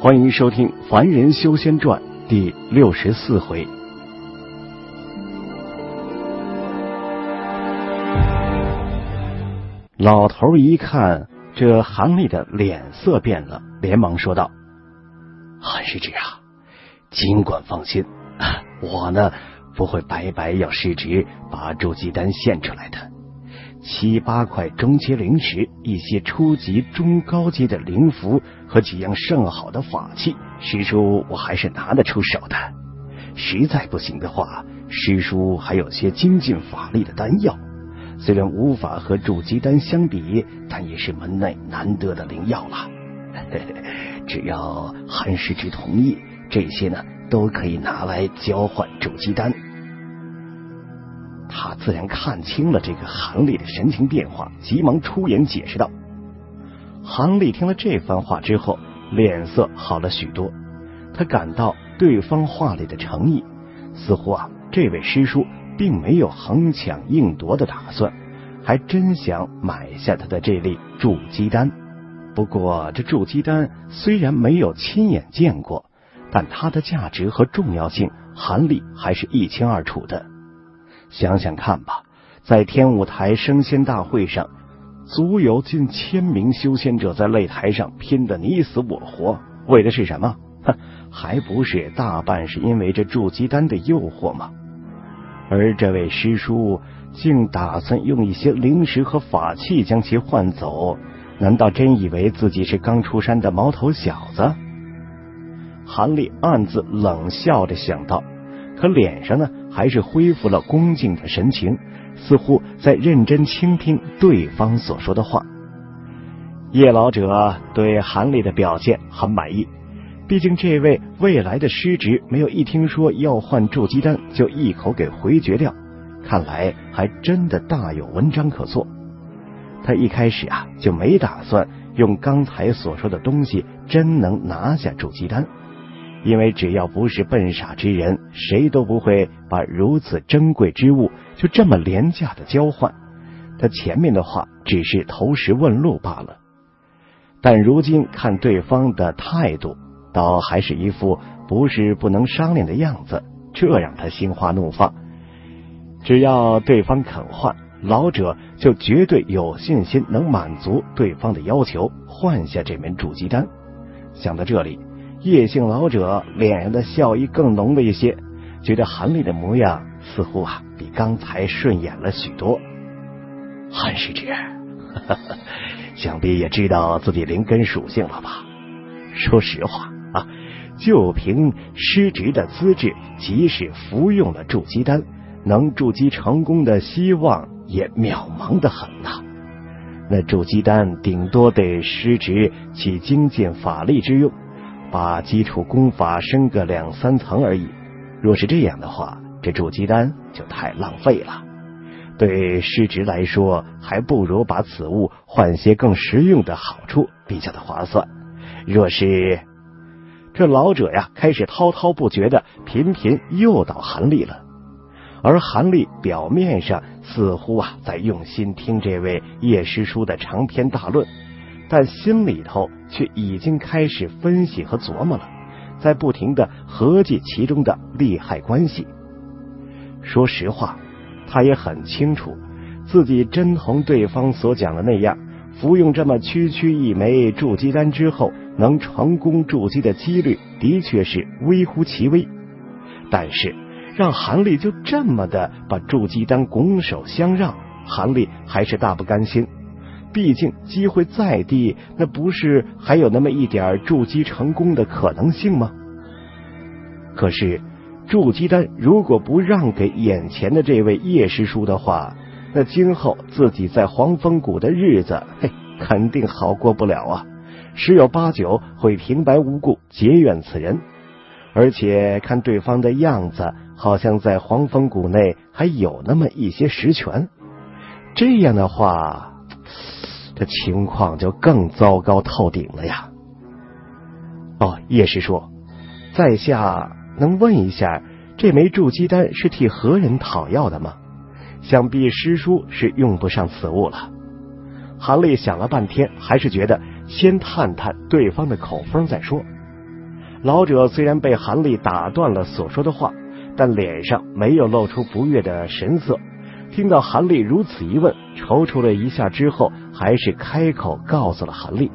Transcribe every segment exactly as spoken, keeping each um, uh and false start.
欢迎收听《凡人修仙传》第六十四回。老头一看这韩立的脸色变了，连忙说道：“韩师侄啊，尽管放心，我呢不会白白要师侄把筑基丹献出来的。七八块中阶灵石，一些初级、中高阶的灵符和几样甚好的法器，师叔我还是拿得出手的。实在不行的话，师叔还有些精进法力的丹药，虽然无法和筑基丹相比，但也是门内难得的灵药了。只要韩师侄同意，这些呢都可以拿来交换筑基丹。”他自然看清了这个韩立的神情变化，急忙出言解释道。韩立听了这番话之后，脸色好了许多，他感到对方话里的诚意，似乎啊这位师叔并没有横抢硬夺的打算，还真想买下他的这粒筑基丹。不过这筑基丹虽然没有亲眼见过，但它的价值和重要性韩立还是一清二楚的。想想看吧，在天舞台升仙大会上，足有近千名修仙者在擂台上拼得你死我活，为的是什么？哼，还不是大半是因为这筑基丹的诱惑吗？而这位师叔竟打算用一些灵石和法器将其换走，难道真以为自己是刚出山的毛头小子？韩立暗自冷笑着想到，可脸上呢还是恢复了恭敬的神情，似乎在认真倾听对方所说的话。叶老者对韩立的表现很满意，毕竟这位未来的师侄没有一听说要换筑基丹就一口给回绝掉，看来还真的大有文章可做。他一开始啊就没打算用刚才所说的东西真能拿下筑基丹，因为只要不是笨傻之人，谁都不会把如此珍贵之物就这么廉价的交换。他前面的话只是投石问路罢了，但如今看对方的态度，倒还是一副不是不能商量的样子，这让他心花怒放。只要对方肯换，老者就绝对有信心能满足对方的要求，换下这枚筑基丹。想到这里，叶姓老者脸上的笑意更浓了一些，觉得韩立的模样似乎啊比刚才顺眼了许多。韩师侄，想必也知道自己灵根属性了吧？说实话啊，就凭师侄的资质，即使服用了筑基丹，能筑基成功的希望也渺茫得很呐。那筑基丹顶多对师侄起精进法力之用，把基础功法升个两三层而已。若是这样的话，这筑基丹就太浪费了。对师侄来说，还不如把此物换些更实用的好处，比较的划算。若是这老者呀，开始滔滔不绝的频频诱导韩立了，而韩立表面上似乎啊在用心听这位叶师叔的长篇大论，但心里头却已经开始分析和琢磨了，在不停的合计其中的利害关系。说实话，他也很清楚，自己真同对方所讲的那样，服用这么区区一枚筑基丹之后，能成功筑基的几率的确是微乎其微。但是让韩立就这么的把筑基丹拱手相让，韩立还是大不甘心。毕竟机会再低，那不是还有那么一点筑基成功的可能性吗？可是筑基丹如果不让给眼前的这位叶师叔的话，那今后自己在黄风谷的日子，嘿，肯定好过不了啊，十有八九会平白无故结怨此人。而且看对方的样子，好像在黄风谷内还有那么一些实权，这样的话，这情况就更糟糕透顶了呀。哦，叶师叔，在下能问一下，这枚筑基丹是替何人讨要的吗？想必师叔是用不上此物了。韩立想了半天，还是觉得先探探对方的口风再说。 老者虽然被韩立打断了所说的话，但脸上没有露出不悦的神色。听到韩立如此一问，踌躇了一下之后，还是开口告诉了韩立：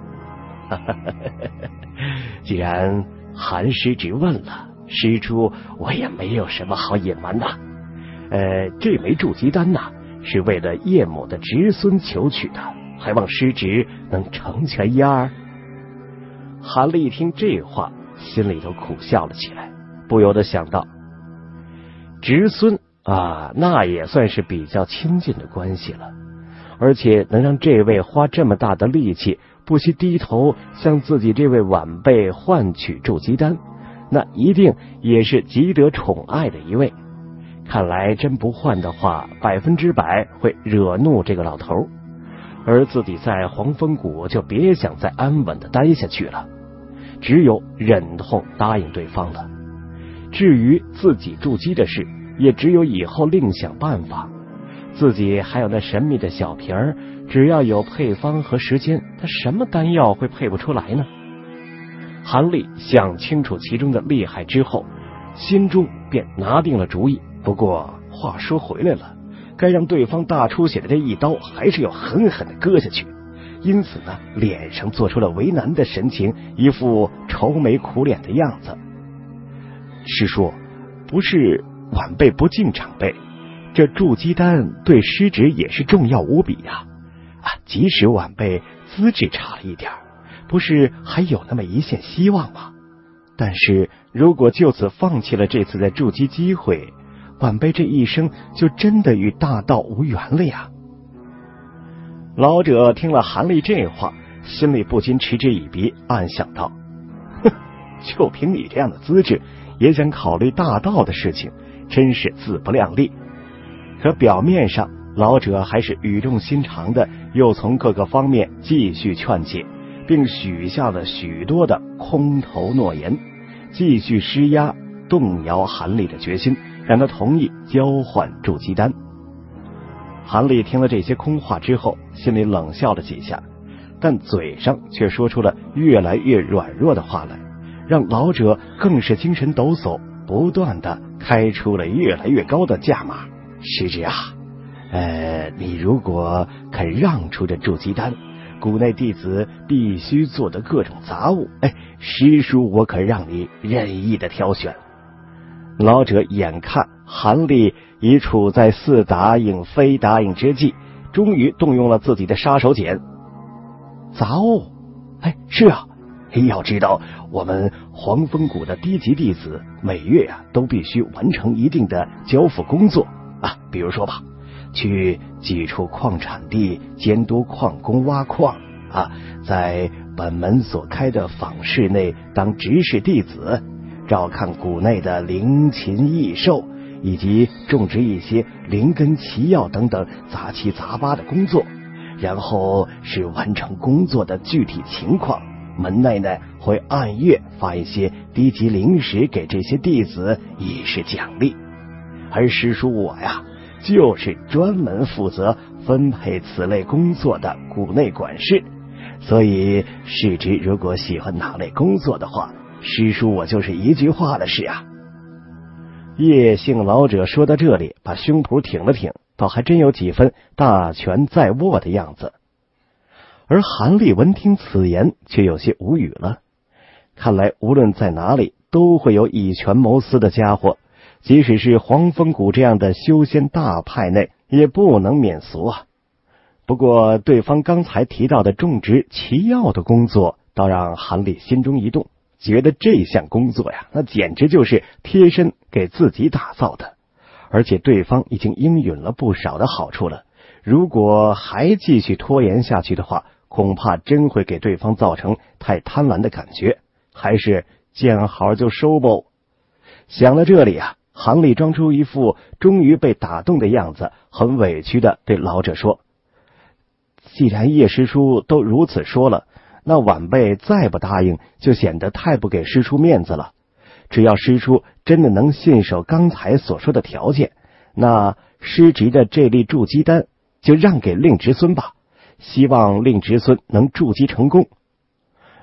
既然韩师侄问了，师叔我也没有什么好隐瞒的。呃，这枚筑基丹呐，是为了叶母的侄孙求取的，还望师侄能成全一二。韩立一听这话，心里头苦笑了起来，不由得想到，侄孙啊，那也算是比较亲近的关系了，而且能让这位花这么大的力气，不惜低头向自己这位晚辈换取筑基丹，那一定也是极得宠爱的一位。看来真不换的话，百分之百会惹怒这个老头，而自己在黄风谷就别想再安稳的待下去了，只有忍痛答应对方了。至于自己筑基的事，也只有以后另想办法。自己还有那神秘的小瓶儿，只要有配方和时间，他什么丹药会配不出来呢？韩立想清楚其中的厉害之后，心中便拿定了主意。不过话说回来了，该让对方大出血的这一刀还是要狠狠的割下去，因此呢，脸上做出了为难的神情，一副愁眉苦脸的样子。师叔，不是晚辈不敬长辈，这筑基丹对师侄也是重要无比呀！啊，即使晚辈资质差了一点，不是还有那么一线希望吗？但是如果就此放弃了这次的筑基机会，晚辈这一生就真的与大道无缘了呀！老者听了韩立这话，心里不禁嗤之以鼻，暗想道：哼，就凭你这样的资质，也想考虑大道的事情，真是自不量力。可表面上，老者还是语重心长的，又从各个方面继续劝解，并许下了许多的空头诺言，继续施压动摇韩立的决心，让他同意交换筑基丹。韩立听了这些空话之后，心里冷笑了几下，但嘴上却说出了越来越软弱的话来，让老者更是精神抖擞，不断的开出了越来越高的价码。师侄啊，呃，你如果肯让出这筑基丹，谷内弟子必须做的各种杂物，哎，师叔我可让你任意的挑选。老者眼看韩立已处在似答应非答应之际，终于动用了自己的杀手锏。杂物？哎，是啊，要知道我们黄风谷的低级弟子每月啊都必须完成一定的交付工作啊，比如说吧，去几处矿产地监督矿工挖矿啊，在本门所开的坊室内当执事弟子，照看谷内的灵禽异兽，以及种植一些灵根奇药等等杂七杂八的工作。然后是完成工作的具体情况，门内呢会按月发一些低级灵石给这些弟子以示奖励。而师叔我呀，就是专门负责分配此类工作的谷内管事，所以师侄如果喜欢哪类工作的话，师叔我就是一句话的事啊。叶姓老者说到这里，把胸脯挺了挺，倒还真有几分大权在握的样子。而韩立闻听此言，却有些无语了。看来无论在哪里，都会有以权谋私的家伙，即使是黄风谷这样的修仙大派内，也不能免俗啊。不过对方刚才提到的种植奇药的工作，倒让韩立心中一动，觉得这项工作呀，那简直就是贴身给自己打造的，而且对方已经应允了不少的好处了。如果还继续拖延下去的话，恐怕真会给对方造成太贪婪的感觉，还是见好就收吧。想到这里啊，韩立装出一副终于被打动的样子，很委屈的对老者说：既然叶师叔都如此说了，那晚辈再不答应，就显得太不给师叔面子了。只要师叔真的能信守刚才所说的条件，那师侄的这粒筑基丹就让给令侄孙吧，希望令侄孙能筑基成功。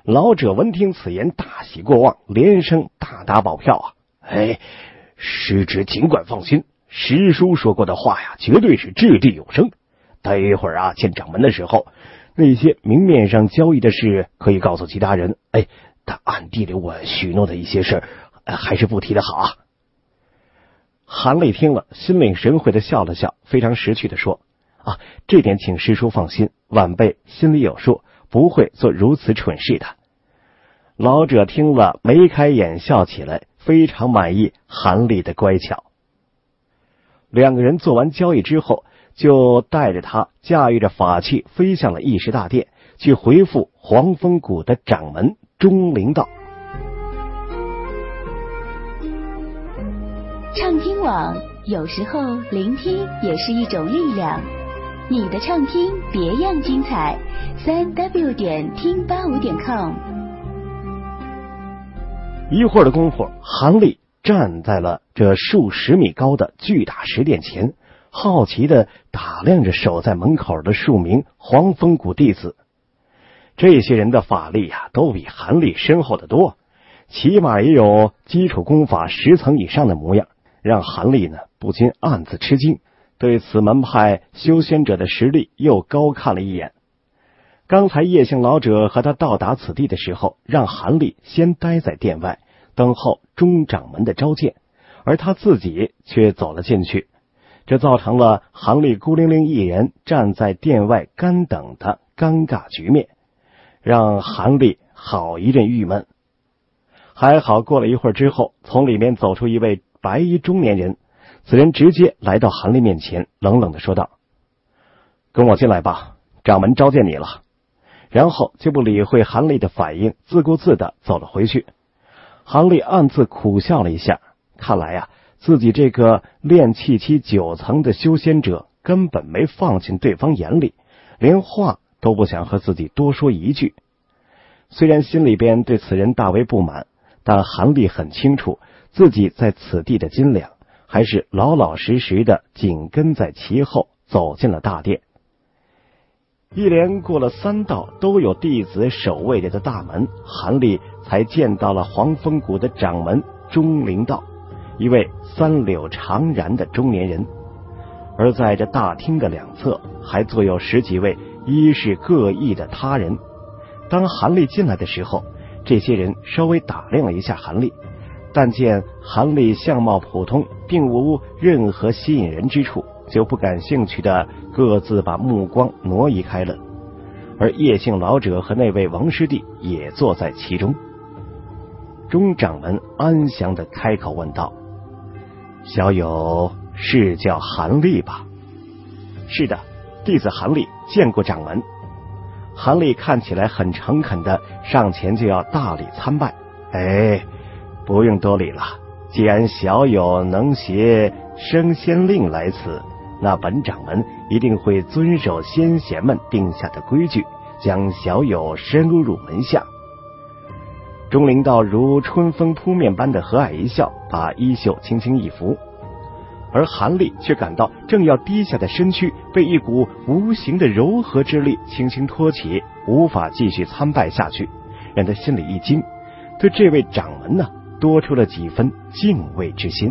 老者闻听此言，大喜过望，连声大打保票啊！哎，师侄尽管放心，师叔说过的话呀，绝对是掷地有声。待一会儿啊，见掌门的时候，那些明面上交易的事可以告诉其他人，哎，他暗地里我许诺的一些事，呃、还是不提的好啊。韩立听了，心领神会的笑了笑，非常识趣的说：“啊，这点请师叔放心，晚辈心里有数，不会做如此蠢事的。”老者听了，眉开眼笑起来，非常满意韩立的乖巧。两个人做完交易之后，就带着他驾驭着法器飞向了议事大殿，去回复黄风谷的掌门钟灵道。 畅听网，有时候聆听也是一种力量。你的畅听别样精彩，三 w 点听八五点 com。 一会儿的功夫，韩立站在了这数十米高的巨大石殿前，好奇地打量着守在门口的数名黄风谷弟子。这些人的法力呀、啊，都比韩立深厚得多，起码也有基础功法十层以上的模样，让韩立呢不禁暗自吃惊，对此门派修仙者的实力又高看了一眼。刚才叶姓老者和他到达此地的时候，让韩立先待在殿外等候钟掌门的召见，而他自己却走了进去，这造成了韩立孤零零一人站在殿外干等的尴尬局面，让韩立好一阵郁闷。还好过了一会儿之后，从里面走出一位白衣中年人，此人直接来到韩立面前，冷冷地说道：“跟我进来吧，掌门召见你了。”然后就不理会韩立的反应，自顾自地走了回去。韩立暗自苦笑了一下，看来呀、啊，自己这个炼气期九层的修仙者根本没放进对方眼里，连话都不想和自己多说一句。虽然心里边对此人大为不满，但韩立很清楚自己在此地的斤两，还是老老实实的紧跟在其后走进了大殿。一连过了三道都有弟子守卫着的大门，韩立才见到了黄风谷的掌门钟灵道，一位三绺长髯的中年人。而在这大厅的两侧还坐有十几位衣饰各异的他人。当韩立进来的时候，这些人稍微打量了一下韩立，但见韩立相貌普通，并无任何吸引人之处，就不感兴趣的各自把目光挪移开了。而叶姓老者和那位王师弟也坐在其中。钟掌门安详地开口问道：“小友是叫韩立吧？”“是的，弟子韩立见过掌门。”韩立看起来很诚恳的上前就要大礼参拜。“哎，不用多礼了，既然小友能携升仙令来此，那本掌门一定会遵守先贤们定下的规矩，将小友深入门下。”钟灵道如春风扑面般的和蔼一笑，把衣袖轻轻一拂。而韩立却感到正要低下的身躯被一股无形的柔和之力轻轻托起，无法继续参拜下去，让他心里一惊，对这位掌门呢多出了几分敬畏之心。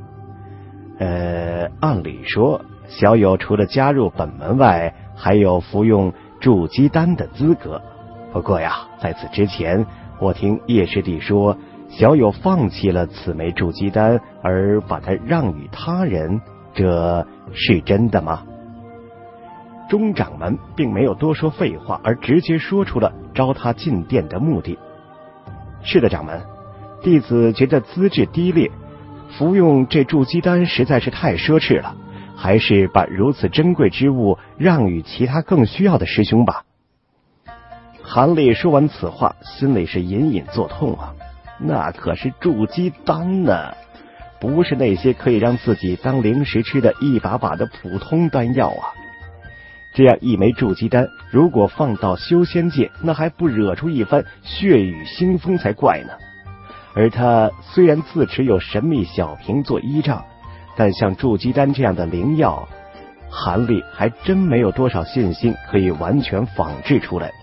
呃，按理说小友除了加入本门外，还有服用筑基丹的资格。不过呀，在此之前，我听叶师弟说，小友放弃了此枚筑基丹，而把它让与他人，这是真的吗？钟掌门并没有多说废话，而直接说出了招他进殿的目的。是的，掌门，弟子觉得资质低劣，服用这筑基丹实在是太奢侈了，还是把如此珍贵之物让与其他更需要的师兄吧。韩立说完此话，心里是隐隐作痛啊，那可是筑基丹呢，不是那些可以让自己当零食吃的一把把的普通丹药啊。这样一枚筑基丹，如果放到修仙界，那还不惹出一番血雨腥风才怪呢。而他虽然自持有神秘小瓶做依仗，但像筑基丹这样的灵药，韩立还真没有多少信心可以完全仿制出来。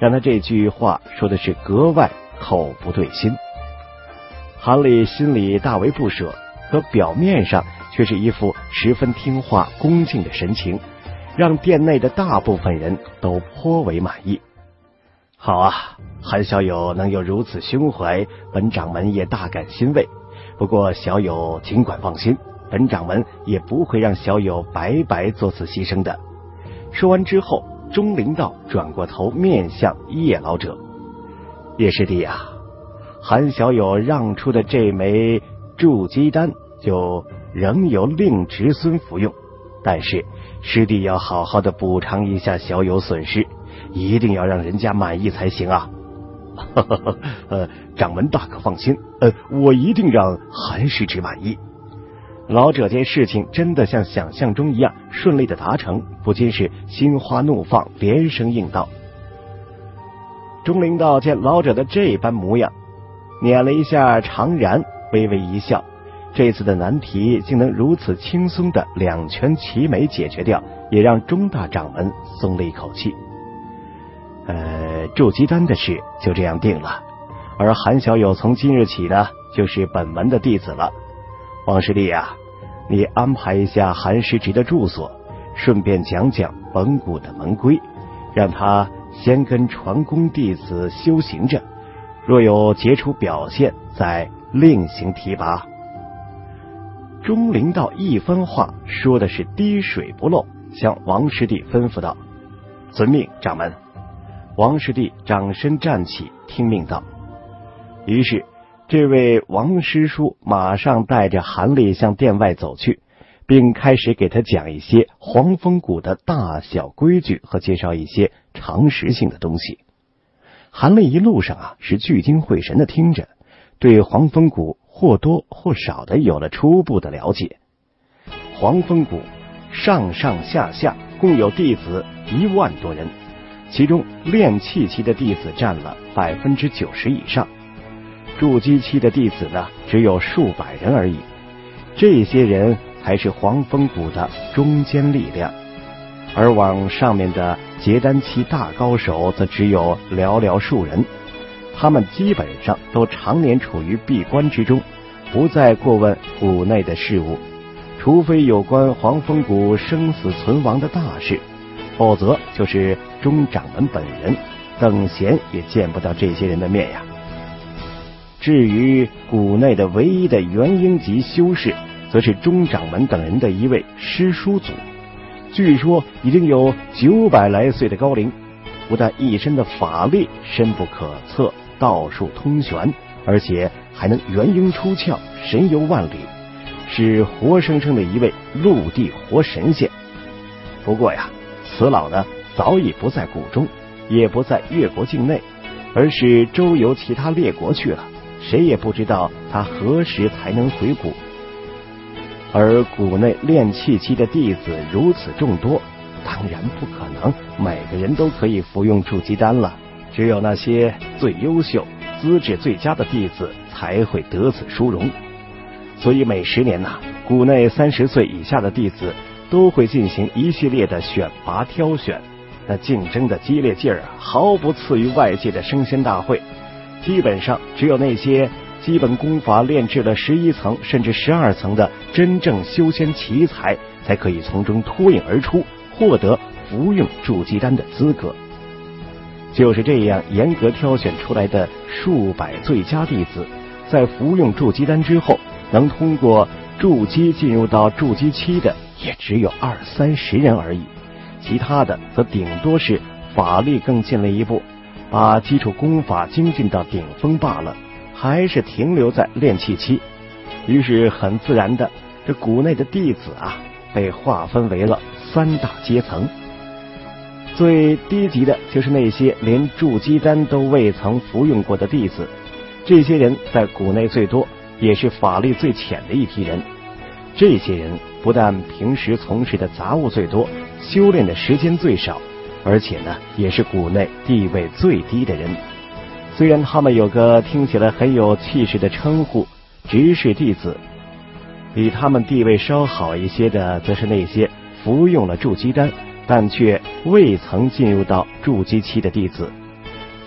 让他这句话说的是格外口不对心。韩立心里大为不舍，可表面上却是一副十分听话恭敬的神情，让店内的大部分人都颇为满意。好啊，韩小友能有如此胸怀，本掌门也大感欣慰。不过小友尽管放心，本掌门也不会让小友白白做此牺牲的。说完之后，钟灵道转过头面向叶老者：叶师弟啊，韩小友让出的这枚筑基丹就仍由令侄孙服用，但是师弟要好好的补偿一下小友损失，一定要让人家满意才行啊。呃，掌门大可放心，呃，我一定让韩师侄满意。老者见事情真的像想象中一样顺利的达成，不禁是心花怒放，连声应道。钟灵道见老者的这般模样，捻了一下长髯，微微一笑，这次的难题竟能如此轻松的两全其美解决掉，也让钟大掌门松了一口气。呃，筑基丹的事就这样定了，而韩小友从今日起呢，就是本门的弟子了。王师弟啊，你安排一下韩师侄的住所，顺便讲讲本谷的门规，让他先跟传功弟子修行着，若有杰出表现，再另行提拔。钟灵道一番话说的是滴水不漏，向王师弟吩咐道：遵命，掌门。王师弟掌身站起，听命道。于是这位王师叔马上带着韩立向店外走去，并开始给他讲一些黄风谷的大小规矩和介绍一些常识性的东西。韩立一路上啊是聚精会神的听着，对黄风谷或多或少的有了初步的了解。黄风谷上上下下共有弟子一万多人，其中炼气期的弟子占了百分之九十以上，筑基期的弟子呢只有数百人而已。这些人才是黄风谷的中坚力量，而往上面的结丹期大高手则只有寥寥数人。他们基本上都常年处于闭关之中，不再过问谷内的事务，除非有关黄风谷生死存亡的大事，否则就是钟掌门本人，等闲也见不到这些人的面呀。至于谷内的唯一的元婴级修士，则是钟掌门等人的一位师叔祖，据说已经有九百来岁的高龄，不但一身的法力深不可测，道术通玄，而且还能元婴出窍，神游万里，是活生生的一位陆地活神仙。不过呀，此老呢早已不在谷中，也不在越国境内，而是周游其他列国去了，谁也不知道他何时才能回谷。而谷内炼气期的弟子如此众多，当然不可能每个人都可以服用筑基丹了，只有那些最优秀、资质最佳的弟子才会得此殊荣。所以每十年呐、啊，谷内三十岁以下的弟子都会进行一系列的选拔挑选，那竞争的激烈劲儿啊，毫不次于外界的升仙大会。基本上只有那些基本功法炼制了十一层甚至十二层的真正修仙奇才，才可以从中脱颖而出，获得服用筑基丹的资格。就是这样严格挑选出来的数百最佳弟子，在服用筑基丹之后，能通过筑基进入到筑基期的也只有二三十人而已，其他的则顶多是法力更进了一步，把基础功法精进到顶峰罢了，还是停留在炼气期。于是很自然的，这谷内的弟子啊被划分为了三大阶层。最低级的就是那些连筑基丹都未曾服用过的弟子，这些人在谷内最多，也是法力最浅的一批人。这些人不但平时从事的杂物最多，修炼的时间最少，而且呢也是谷内地位最低的人。虽然他们有个听起来很有气势的称呼执事弟子，比他们地位稍好一些的则是那些服用了筑基丹但却未曾进入到筑基期的弟子。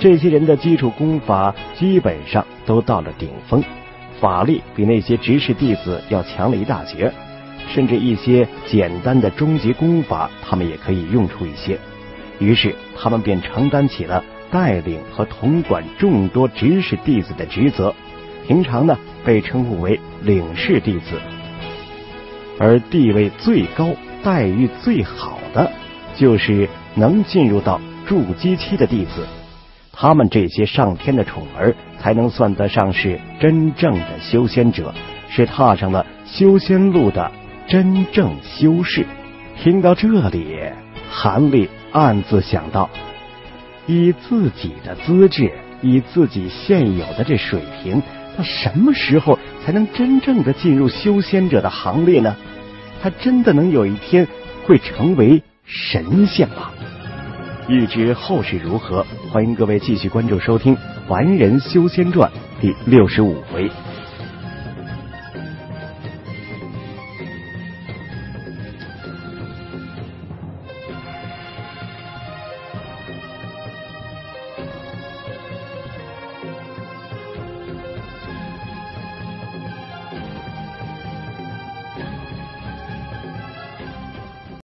这些人的基础功法基本上都到了顶峰，法力比那些执事弟子要强了一大截，甚至一些简单的终极功法他们也可以用出一些。于是他们便承担起了带领和统管众多执事弟子的职责，平常呢被称呼为领事弟子。而地位最高、待遇最好的，就是能进入到筑基期的弟子。他们这些上天的宠儿，才能算得上是真正的修仙者，是踏上了修仙路的真正修士。听到这里，韩立暗自想到，以自己的资质，以自己现有的这水平，他什么时候才能真正的进入修仙者的行列呢？他真的能有一天会成为神仙吗？欲知后事如何，欢迎各位继续关注收听《凡人修仙传》第六十五回